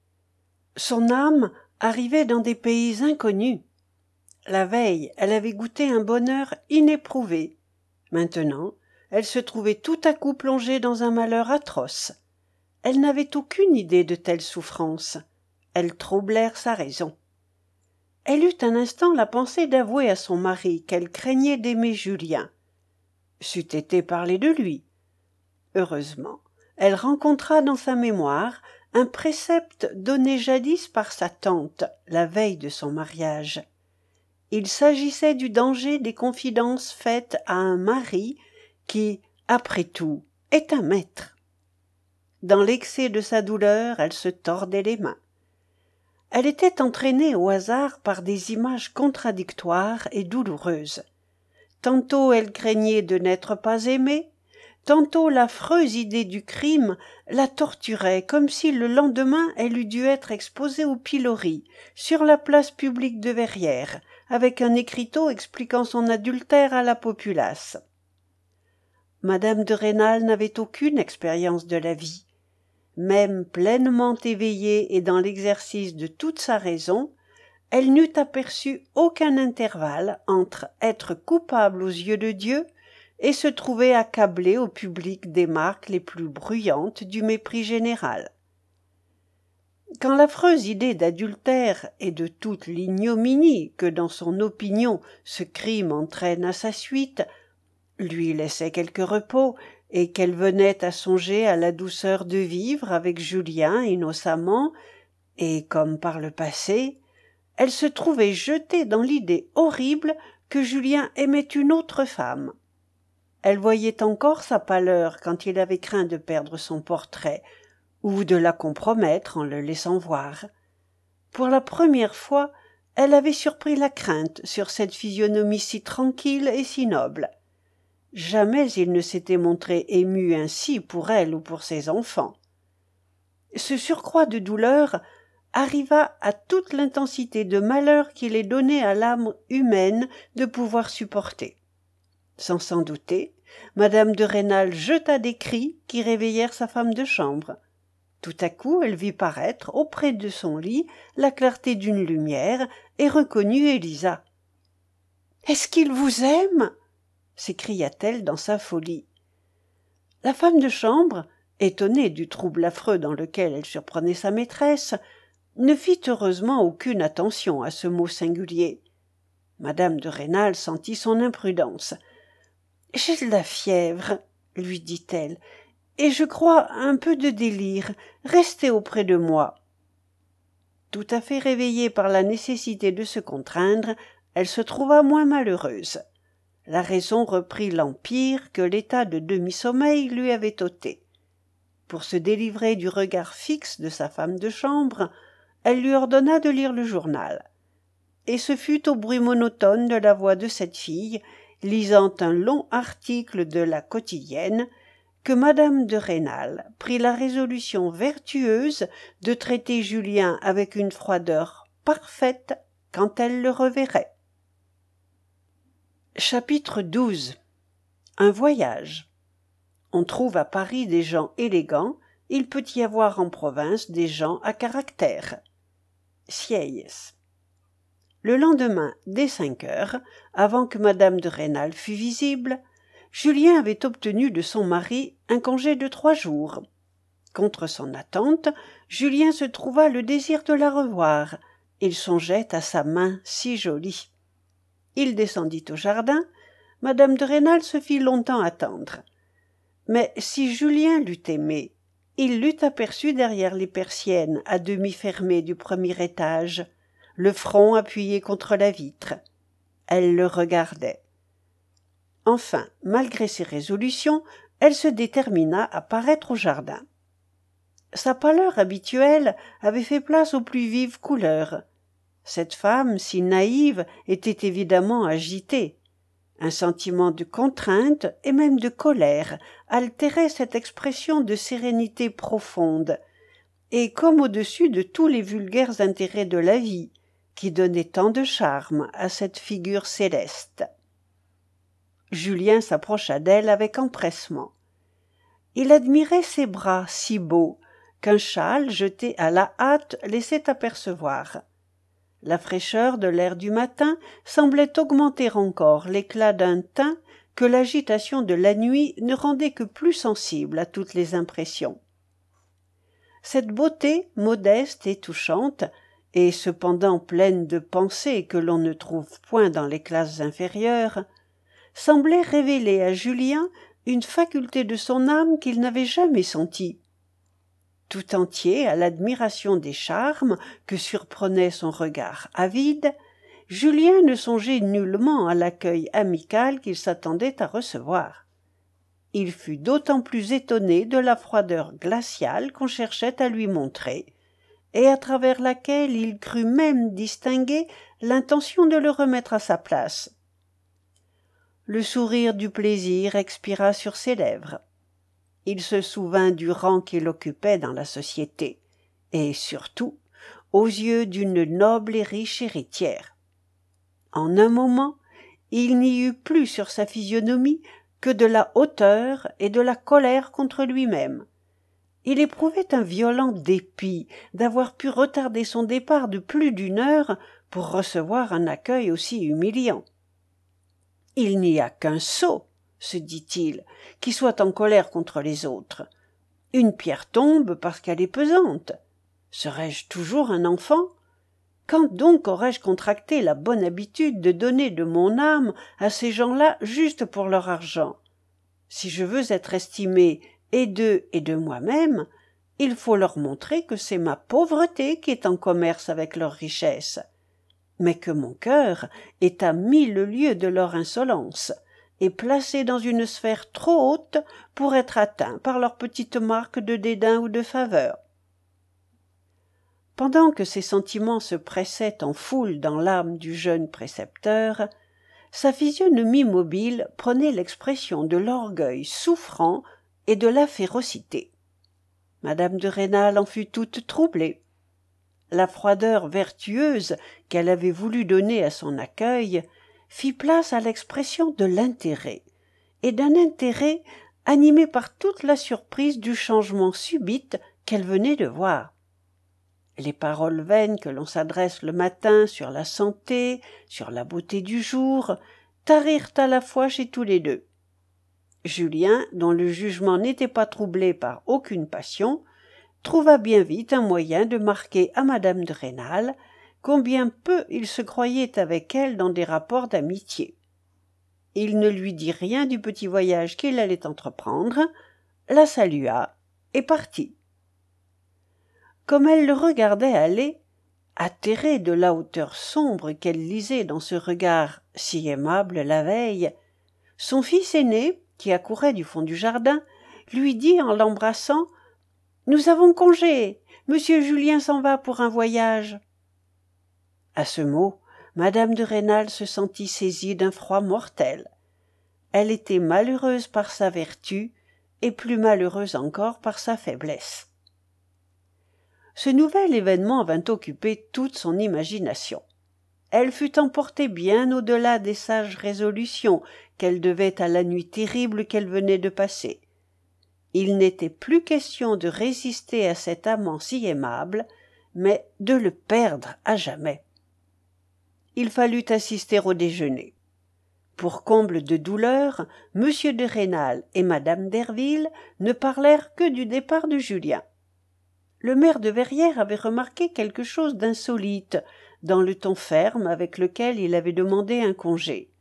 Son âme arrivait dans des pays inconnus. La veille, elle avait goûté un bonheur inéprouvé. Maintenant, elle se trouvait tout à coup plongée dans un malheur atroce. Elle n'avait aucune idée de telles souffrances. Elles troublèrent sa raison. Elle eut un instant la pensée d'avouer à son mari qu'elle craignait d'aimer Julien. C'eût été parler de lui. Heureusement, elle rencontra dans sa mémoire un précepte donné jadis par sa tante la veille de son mariage. Il s'agissait du danger des confidences faites à un mari qui, après tout, est un maître. Dans l'excès de sa douleur, elle se tordait les mains. Elle était entraînée au hasard par des images contradictoires et douloureuses. Tantôt elle craignait de n'être pas aimée, tantôt l'affreuse idée du crime la torturait comme si le lendemain elle eût dû être exposée au pilori, sur la place publique de Verrières, avec un écriteau expliquant son adultère à la populace. Madame de Rênal n'avait aucune expérience de la vie. Même pleinement éveillée et dans l'exercice de toute sa raison, elle n'eût aperçu aucun intervalle entre être coupable aux yeux de Dieu et se trouver accablée au public des marques les plus bruyantes du mépris général. Quand l'affreuse idée d'adultère et de toute l'ignominie que dans son opinion ce crime entraîne à sa suite lui laissait quelque repos, et qu'elle venait à songer à la douceur de vivre avec Julien innocemment, et comme par le passé, elle se trouvait jetée dans l'idée horrible que Julien aimait une autre femme. Elle voyait encore sa pâleur quand il avait craint de perdre son portrait, ou de la compromettre en le laissant voir. Pour la première fois, elle avait surpris la crainte sur cette physionomie si tranquille et si noble. Jamais il ne s'était montré ému ainsi pour elle ou pour ses enfants. Ce surcroît de douleur arriva à toute l'intensité de malheur qu'il est donné à l'âme humaine de pouvoir supporter. Sans s'en douter, Madame de Rênal jeta des cris qui réveillèrent sa femme de chambre. Tout à coup, elle vit paraître, auprès de son lit, la clarté d'une lumière, et reconnut Élisa. « Est-ce qu'il vous aime ?» s'écria-t-elle dans sa folie. La femme de chambre, étonnée du trouble affreux dans lequel elle surprenait sa maîtresse, ne fit heureusement aucune attention à ce mot singulier. Madame de Rênal sentit son imprudence. « J'ai de la fièvre, » lui dit-elle, « et je crois un peu de délire. Restez auprès de moi. » Tout à fait réveillée par la nécessité de se contraindre, elle se trouva moins malheureuse. La raison reprit l'empire que l'état de demi-sommeil lui avait ôté. Pour se délivrer du regard fixe de sa femme de chambre, elle lui ordonna de lire le journal. Et ce fut au bruit monotone de la voix de cette fille, lisant un long article de la Quotidienne, que madame de Rênal prit la résolution vertueuse de traiter Julien avec une froideur parfaite quand elle le reverrait. Chapitre douze. Un voyage. On trouve à Paris des gens élégants, il peut y avoir en province des gens à caractère. Sieyès. Le lendemain, dès cinq heures, avant que madame de Rênal fût visible, Julien avait obtenu de son mari un congé de trois jours. Contre son attente, Julien se trouva le désir de la revoir. Il songeait à sa main si jolie. Il descendit au jardin. Madame de Rênal se fit longtemps attendre. Mais si Julien l'eût aimée, il l'eût aperçue derrière les persiennes à demi fermées du premier étage, le front appuyé contre la vitre. Elle le regardait. Enfin, malgré ses résolutions, elle se détermina à paraître au jardin. Sa pâleur habituelle avait fait place aux plus vives couleurs. Cette femme, si naïve, était évidemment agitée. Un sentiment de contrainte et même de colère altérait cette expression de sérénité profonde, et comme au-dessus de tous les vulgaires intérêts de la vie, qui donnaient tant de charme à cette figure céleste. Julien s'approcha d'elle avec empressement. Il admirait ses bras si beaux qu'un châle jeté à la hâte laissait apercevoir. La fraîcheur de l'air du matin semblait augmenter encore l'éclat d'un teint que l'agitation de la nuit ne rendait que plus sensible à toutes les impressions. Cette beauté, modeste et touchante, et cependant pleine de pensées que l'on ne trouve point dans les classes inférieures, semblait révéler à Julien une faculté de son âme qu'il n'avait jamais sentie. Tout entier à l'admiration des charmes que surprenait son regard avide, Julien ne songeait nullement à l'accueil amical qu'il s'attendait à recevoir. Il fut d'autant plus étonné de la froideur glaciale qu'on cherchait à lui montrer, et à travers laquelle il crut même distinguer l'intention de le remettre à sa place. Le sourire du plaisir expira sur ses lèvres. Il se souvint du rang qu'il occupait dans la société, et surtout aux yeux d'une noble et riche héritière. En un moment, il n'y eut plus sur sa physionomie que de la hauteur et de la colère contre lui-même. Il éprouvait un violent dépit d'avoir pu retarder son départ de plus d'une heure pour recevoir un accueil aussi humiliant. « Il n'y a qu'un sot, se dit-il, qui soit en colère contre les autres. Une pierre tombe parce qu'elle est pesante. Serais-je toujours un enfant ? Quand donc aurais-je contracté la bonne habitude de donner de mon âme à ces gens-là juste pour leur argent ? Si je veux être estimé et d'eux et de moi-même, il faut leur montrer que c'est ma pauvreté qui est en commerce avec leur richesse, mais que mon cœur est à mille lieues de leur insolence, et placé dans une sphère trop haute pour être atteint par leurs petites marques de dédain ou de faveur. » Pendant que ces sentiments se pressaient en foule dans l'âme du jeune précepteur, sa physionomie mobile prenait l'expression de l'orgueil souffrant et de la férocité. Madame de Rênal en fut toute troublée. La froideur vertueuse qu'elle avait voulu donner à son accueil fit place à l'expression de l'intérêt, et d'un intérêt animé par toute la surprise du changement subite qu'elle venait de voir. Les paroles vaines que l'on s'adresse le matin sur la santé, sur la beauté du jour, tarirent à la fois chez tous les deux. Julien, dont le jugement n'était pas troublé par aucune passion, trouva bien vite un moyen de marquer à madame de Rênal combien peu il se croyait avec elle dans des rapports d'amitié. Il ne lui dit rien du petit voyage qu'il allait entreprendre, la salua et partit. Comme elle le regardait aller, atterrée de la hauteur sombre qu'elle lisait dans ce regard si aimable la veille, son fils aîné, qui accourait du fond du jardin, lui dit en l'embrassant « Nous avons congé, monsieur Julien s'en va pour un voyage. » À ce mot, madame de Rênal se sentit saisie d'un froid mortel. Elle était malheureuse par sa vertu et plus malheureuse encore par sa faiblesse. Ce nouvel événement vint occuper toute son imagination. Elle fut emportée bien au-delà des sages résolutions qu'elle devait à la nuit terrible qu'elle venait de passer. Il n'était plus question de résister à cet amant si aimable, mais de le perdre à jamais. Il fallut assister au déjeuner. Pour comble de douleur, monsieur de Rênal et madame Derville ne parlèrent que du départ de Julien. Le maire de Verrières avait remarqué quelque chose d'insolite dans le ton ferme avec lequel il avait demandé un congé.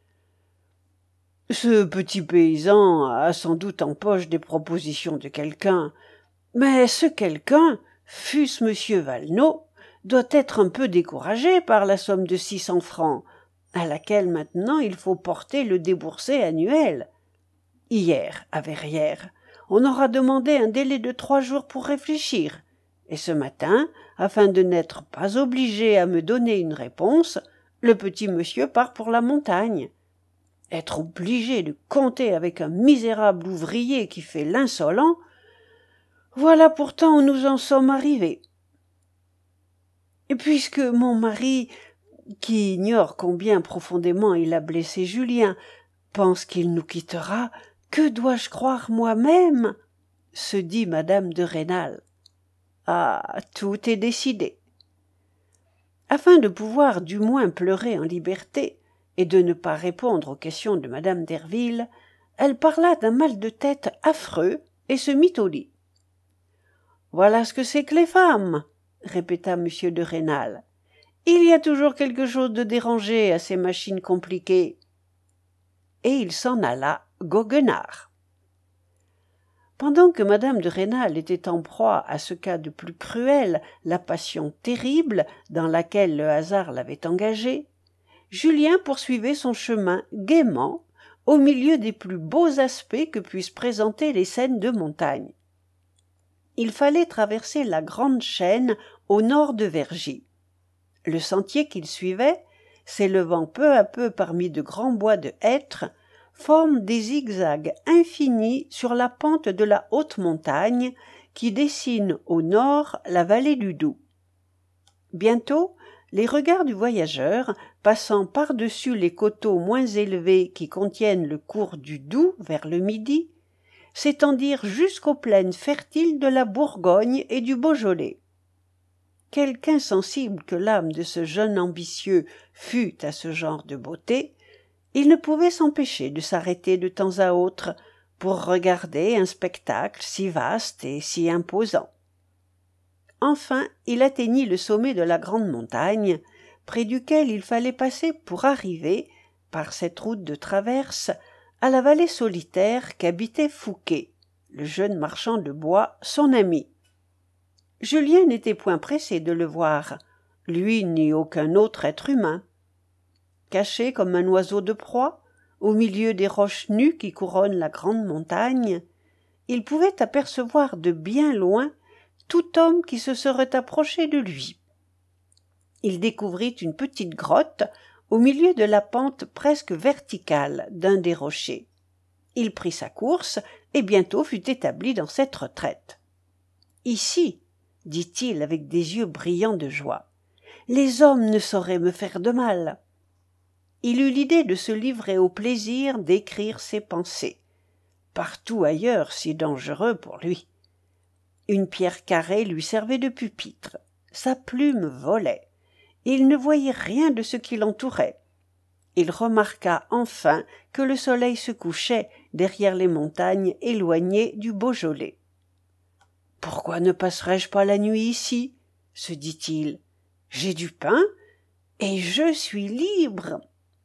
« Ce petit paysan a sans doute en poche des propositions de quelqu'un, mais ce quelqu'un, fût-ce monsieur Valenod, doit être un peu découragé par la somme de six cents francs, à laquelle maintenant il faut porter le déboursé annuel. Hier, à Verrières, on aura demandé un délai de trois jours pour réfléchir, et ce matin, afin de n'être pas obligé à me donner une réponse, le petit monsieur part pour la montagne. Être obligé de compter avec un misérable ouvrier qui fait l'insolent, voilà pourtant où nous en sommes arrivés. Et puisque mon mari, qui ignore combien profondément il a blessé Julien, pense qu'il nous quittera, que dois-je croire moi-même ? Se dit madame de Rênal. Ah, tout est décidé. Afin de pouvoir du moins pleurer en liberté et de ne pas répondre aux questions de madame Derville, elle parla d'un mal de tête affreux et se mit au lit. Voilà ce que c'est que les femmes, répéta monsieur de Rênal. Il y a toujours quelque chose de dérangé à ces machines compliquées. Et il s'en alla goguenard. Pendant que madame de Rênal était en proie à ce cas de plus cruel, la passion terrible dans laquelle le hasard l'avait engagée, Julien poursuivait son chemin gaiement au milieu des plus beaux aspects que puissent présenter les scènes de montagne. Il fallait traverser la grande chaîne au nord de Vergy. Le sentier qu'il suivait, s'élevant peu à peu parmi de grands bois de hêtres, forme des zigzags infinis sur la pente de la haute montagne qui dessine au nord la vallée du Doubs. Bientôt, les regards du voyageur, passant par-dessus les coteaux moins élevés qui contiennent le cours du Doubs vers le midi, s'étendirent jusqu'aux plaines fertiles de la Bourgogne et du Beaujolais. Quelque insensible que l'âme de ce jeune ambitieux fût à ce genre de beauté, il ne pouvait s'empêcher de s'arrêter de temps à autre pour regarder un spectacle si vaste et si imposant. Enfin, il atteignit le sommet de la grande montagne, près duquel il fallait passer pour arriver, par cette route de traverse, à la vallée solitaire qu'habitait Fouqué, le jeune marchand de bois, son ami. Julien n'était point pressé de le voir, lui ni aucun autre être humain. Caché comme un oiseau de proie, au milieu des roches nues qui couronnent la grande montagne, il pouvait apercevoir de bien loin tout homme qui se serait approché de lui. Il découvrit une petite grotte au milieu de la pente presque verticale d'un des rochers. Il prit sa course et bientôt fut établi dans cette retraite. « Ici, dit-il avec des yeux brillants de joie, les hommes ne sauraient me faire de mal. » il eut l'idée de se livrer au plaisir d'écrire ses pensées. Partout ailleurs si dangereux pour lui. Une pierre carrée lui servait de pupitre. Sa plume volait. Il ne voyait rien de ce qui l'entourait. Il remarqua enfin que le soleil se couchait derrière les montagnes éloignées du Beaujolais. « Pourquoi ne passerais-je pas la nuit ici ?» se dit-il. « J'ai du pain et je suis libre. »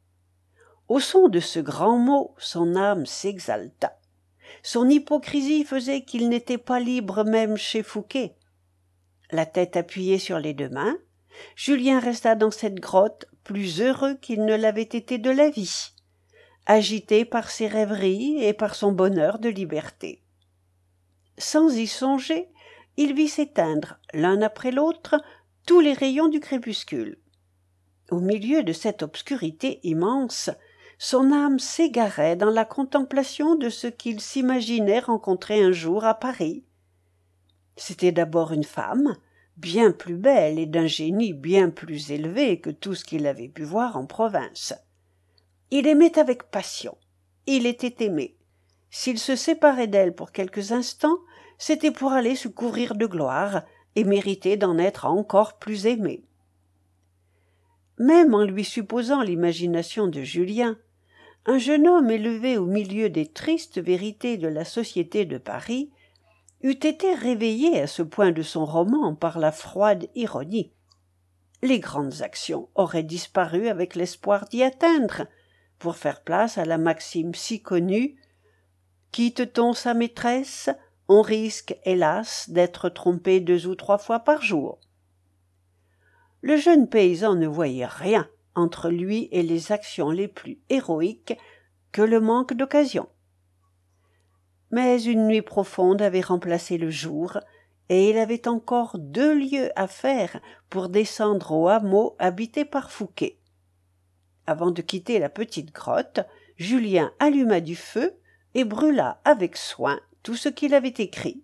Au son de ce grand mot, son âme s'exalta. Son hypocrisie faisait qu'il n'était pas libre même chez Fouqué. La tête appuyée sur les deux mains, Julien resta dans cette grotte plus heureux qu'il ne l'avait été de la vie, agité par ses rêveries et par son bonheur de liberté. Sans y songer, il vit s'éteindre, l'un après l'autre, tous les rayons du crépuscule. Au milieu de cette obscurité immense, son âme s'égarait dans la contemplation de ce qu'il s'imaginait rencontrer un jour à Paris. C'était d'abord une femme, bien plus belle et d'un génie bien plus élevé que tout ce qu'il avait pu voir en province. Il aimait avec passion. Il était aimé. S'il se séparait d'elle pour quelques instants, c'était pour aller se couvrir de gloire et mériter d'en être encore plus aimé. Même en lui supposant l'imagination de Julien, un jeune homme élevé au milieu des tristes vérités de la société de Paris eût été réveillé à ce point de son roman par la froide ironie. Les grandes actions auraient disparu avec l'espoir d'y atteindre, pour faire place à la maxime si connue « Quitte-t-on sa maîtresse, on risque, hélas, d'être trompé deux ou trois fois par jour. » Le jeune paysan ne voyait rien entre lui et les actions les plus héroïques que le manque d'occasion. Mais une nuit profonde avait remplacé le jour, et il avait encore deux lieues à faire pour descendre au hameau habité par Fouqué. Avant de quitter la petite grotte, Julien alluma du feu et brûla avec soin tout ce qu'il avait écrit.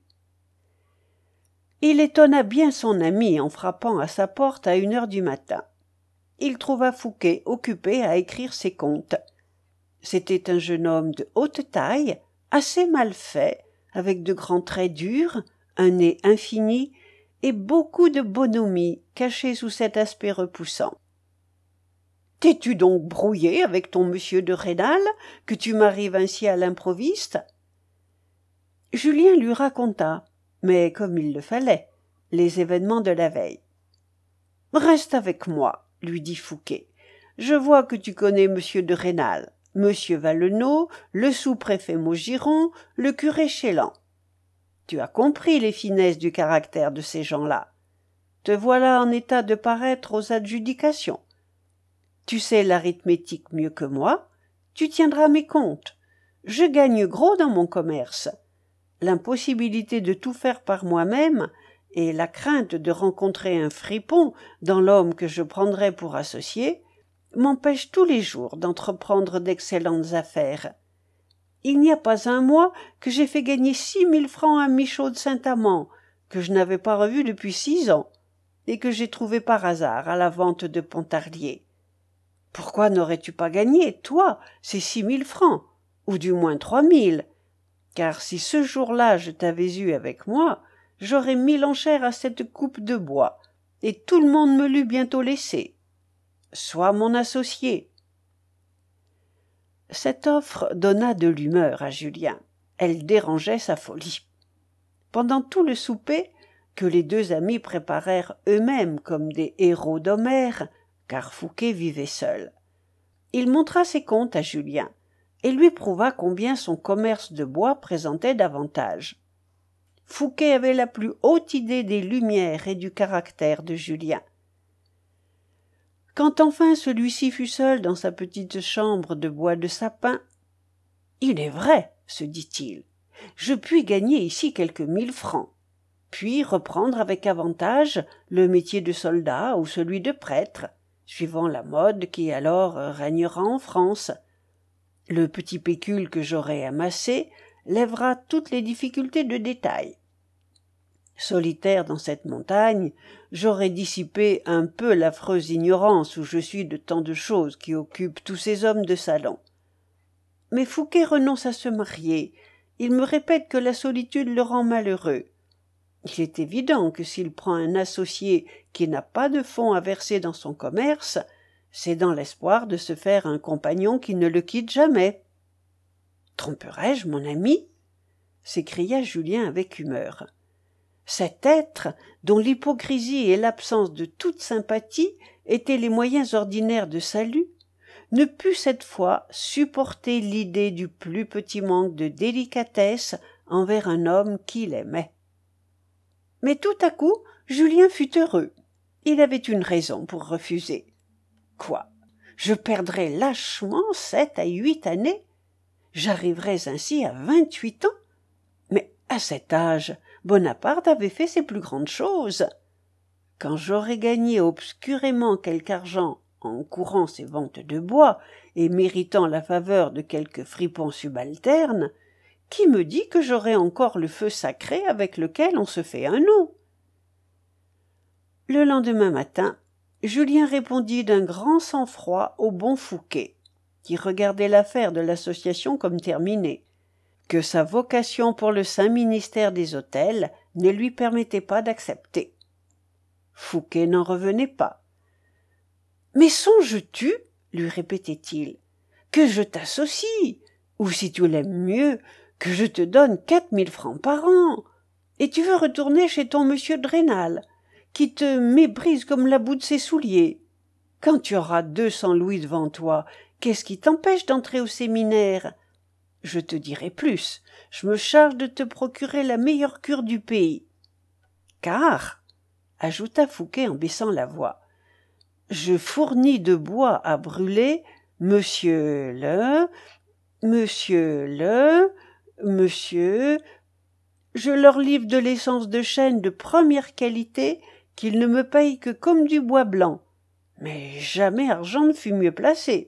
Il étonna bien son ami en frappant à sa porte à une heure du matin. Il trouva Fouqué occupé à écrire ses contes. C'était un jeune homme de haute taille, assez mal fait, avec de grands traits durs, un nez infini et beaucoup de bonhomie cachée sous cet aspect repoussant. « T'es-tu donc brouillé avec ton monsieur de Rênal, que tu m'arrives ainsi à l'improviste ?» Julien lui raconta, mais comme il le fallait, les événements de la veille. « Reste avec moi, » lui dit Fouqué. « Je vois que tu connais monsieur de Rênal, monsieur Valenod, le sous-préfet Maugiron, le curé Chélan. Tu as compris les finesses du caractère de ces gens-là. Te voilà en état de paraître aux adjudications. Tu sais l'arithmétique mieux que moi, tu tiendras mes comptes. Je gagne gros dans mon commerce. L'impossibilité de tout faire par moi-même et la crainte de rencontrer un fripon dans l'homme que je prendrais pour associé m'empêchent tous les jours d'entreprendre d'excellentes affaires. Il n'y a pas un mois que j'ai fait gagner six mille francs à Michaud de Saint-Amand, que je n'avais pas revu depuis six ans, et que j'ai trouvé par hasard à la vente de Pontarlier. Pourquoi n'aurais-tu pas gagné, toi, ces six mille francs, ou du moins trois mille? Car si ce jour-là je t'avais eu avec moi, j'aurais mis l'enchère à cette coupe de bois, et tout le monde me l'eût bientôt laissé. Sois mon associé. » Cette offre donna de l'humeur à Julien. Elle dérangeait sa folie. Pendant tout le souper, que les deux amis préparèrent eux-mêmes comme des héros d'Homère, car Fouqué vivait seul, il montra ses comptes à Julien et lui prouva combien son commerce de bois présentait d'avantages. Fouqué avait la plus haute idée des lumières et du caractère de Julien. Quand enfin celui-ci fut seul dans sa petite chambre de bois de sapin, « Il est vrai, se dit-il, je puis gagner ici quelques mille francs, puis reprendre avec avantage le métier de soldat ou celui de prêtre, suivant la mode qui alors régnera en France. Le petit pécule que j'aurai amassé lèvera toutes les difficultés de détail. Solitaire dans cette montagne, j'aurais dissipé un peu l'affreuse ignorance où je suis de tant de choses qui occupent tous ces hommes de salon. Mais Fouqué renonce à se marier. Il me répète que la solitude le rend malheureux. Il est évident que s'il prend un associé qui n'a pas de fonds à verser dans son commerce, c'est dans l'espoir de se faire un compagnon qui ne le quitte jamais. « Tromperais-je mon ami » s'écria Julien avec humeur. Cet être, dont l'hypocrisie et l'absence de toute sympathie étaient les moyens ordinaires de salut, ne put cette fois supporter l'idée du plus petit manque de délicatesse envers un homme qu'il aimait. Mais tout à coup, Julien fut heureux. Il avait une raison pour refuser. Quoi? Je perdrais lâchement sept à huit années? J'arriverais ainsi à vingt-huit ans? Mais à cet âge, Bonaparte avait fait ses plus grandes choses. Quand j'aurais gagné obscurément quelque argent en courant ses ventes de bois et méritant la faveur de quelques fripons subalternes, qui me dit que j'aurai encore le feu sacré avec lequel on se fait un nom? Le lendemain matin, Julien répondit d'un grand sang-froid au bon Fouqué, qui regardait l'affaire de l'association comme terminée, que sa vocation pour le saint ministère des autels ne lui permettait pas d'accepter. Fouqué n'en revenait pas. « Mais songes-tu, lui répétait-il, que je t'associe, ou si tu l'aimes mieux, que je te donne quatre mille francs par an, et tu veux retourner chez ton monsieur de Rênal, qui te méprise comme la boue de ses souliers. Quand tu auras deux cents louis devant toi, qu'est-ce qui t'empêche d'entrer au séminaire? Je te dirai plus, je me charge de te procurer la meilleure cure du pays. Car, ajouta Fouqué en baissant la voix, je fournis de bois à brûler monsieur le, monsieur le, monsieur, je leur livre de l'essence de chêne de première qualité qu'ils ne me payent que comme du bois blanc, mais jamais argent ne fut mieux placé.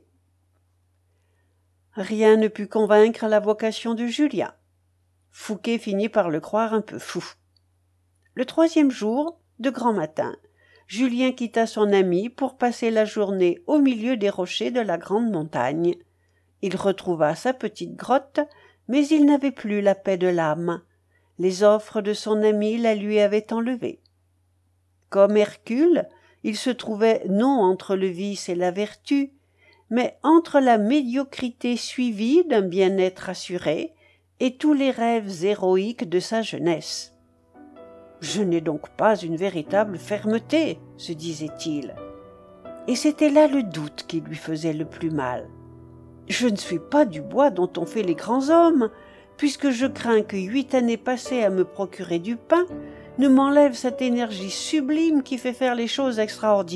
Rien ne put convaincre la vocation de Julien. Fouqué finit par le croire un peu fou. Le troisième jour, de grand matin, Julien quitta son ami pour passer la journée au milieu des rochers de la grande montagne. Il retrouva sa petite grotte, mais il n'avait plus la paix de l'âme. Les offres de son ami la lui avaient enlevée. Comme Hercule, il se trouvait non entre le vice et la vertu, mais entre la médiocrité suivie d'un bien-être assuré et tous les rêves héroïques de sa jeunesse. « Je n'ai donc pas une véritable fermeté, se disait-il. Et c'était là le doute qui lui faisait le plus mal. Je ne suis pas du bois dont on fait les grands hommes, puisque je crains que huit années passées à me procurer du pain ne m'enlèvent cette énergie sublime qui fait faire les choses extraordinaires. »